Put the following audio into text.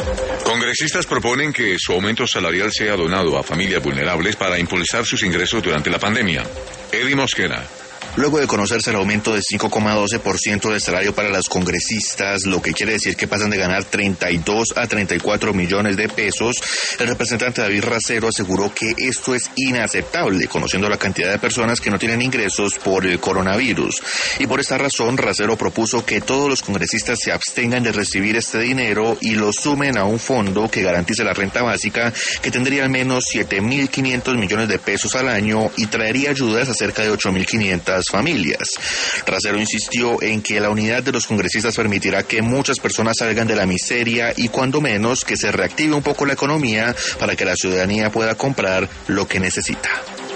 Congresistas proponen que su aumento salarial sea donado a familias vulnerables para impulsar sus ingresos durante la pandemia. Eddie Mosquera. Luego de conocerse el aumento de 5,12% del salario para los congresistas, lo que quiere decir que pasan de ganar 32 a 34 millones de pesos, el representante David Racero aseguró que esto es inaceptable, conociendo la cantidad de personas que no tienen ingresos por el coronavirus. Y por esta razón, Racero propuso que todos los congresistas se abstengan de recibir este dinero y lo sumen a un fondo que garantice la renta básica, que tendría al menos 7.500 millones de pesos al año y traería ayudas a cerca de 8.500 familias. Racero insistió en que la unidad de los congresistas permitirá que muchas personas salgan de la miseria y cuando menos que se reactive un poco la economía para que la ciudadanía pueda comprar lo que necesita.